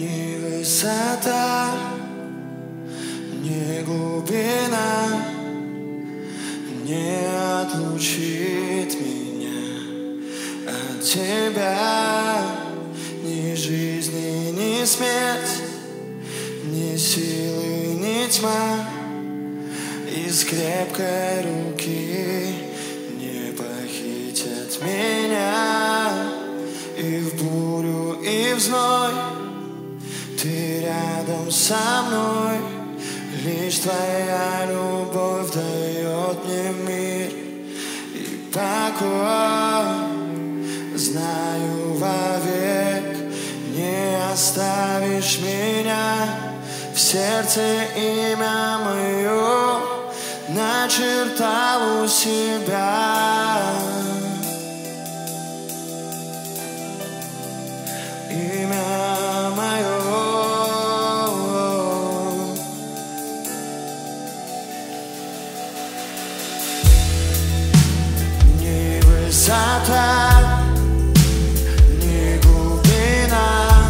Ни высота, ни глубина не отлучит меня от тебя. Ни жизни, ни смерть, ни силы, ни тьма из крепкой руки не похитят меня. И в бурю, и в зной ты рядом со мной. Лишь твоя любовь дает мне мир и покой. Знаю, вовек не оставишь меня. В сердце имя мое начертал у себя. Имя мое. Ни высота, ни глубина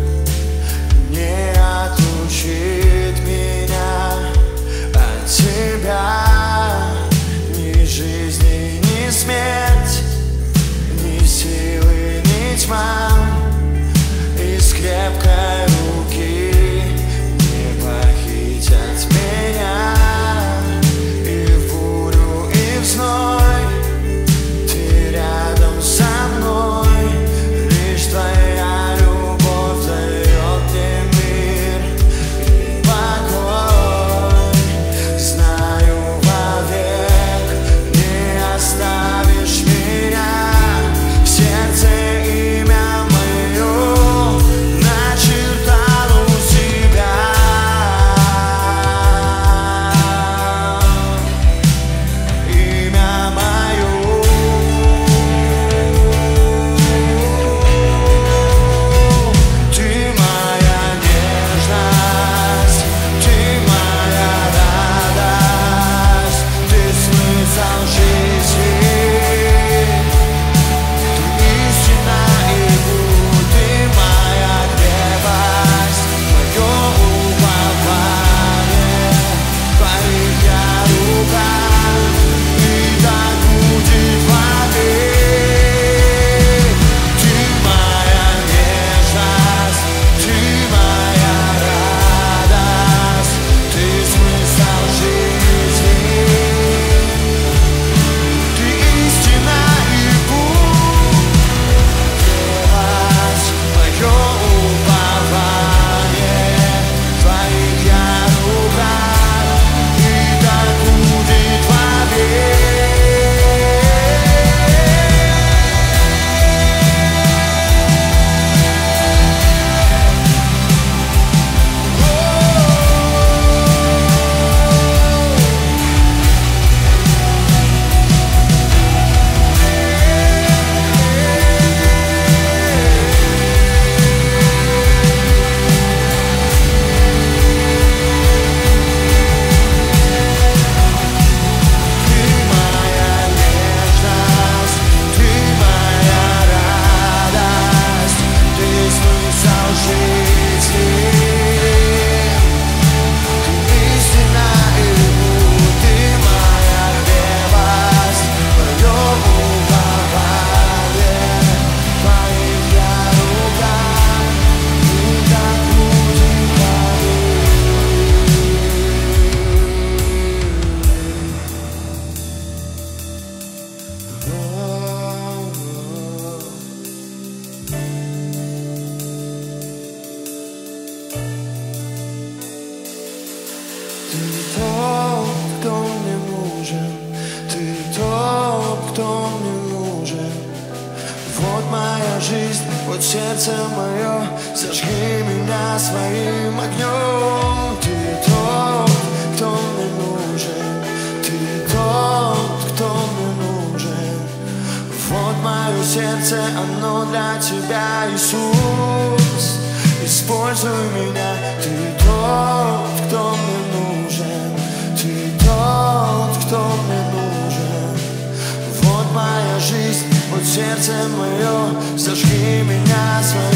не отлучит меня от тебя. Ни жизни, ни смерть, ни силы, ни тьма из крепкой руки не похитят меня. И в бурю, и в зной ты рядом со мной. Лишь твоя любовь дает мне мир и покой. Знаю, вовек не оставишь меня. В сердце имя мое начертал у себя. Имя мое. Ты моя нежность, ты моя радость, ты смысл жизни, ты истина и путь, ты моя крепость, мое упование в твоих руках, и так будет вовек. Ты моя нежность, ты моя радость, ты смысл жизни, ты истина и путь, крепость, мое упование в твоих руках, и так будет вовек. Ты тот, кто мне нужен, ты тот, кто мне нужен. Вот моя жизнь, вот сердце мое, зажги меня своим огнем. Ты тот, кто мне нужен, ты тот, кто мне нужен. Вот мое сердце, оно для тебя, Иисус. Используй меня, ты тот, кто мне нужен, ты тот, кто мне нужен. Вот моя жизнь, вот сердце мое, зажги меня своим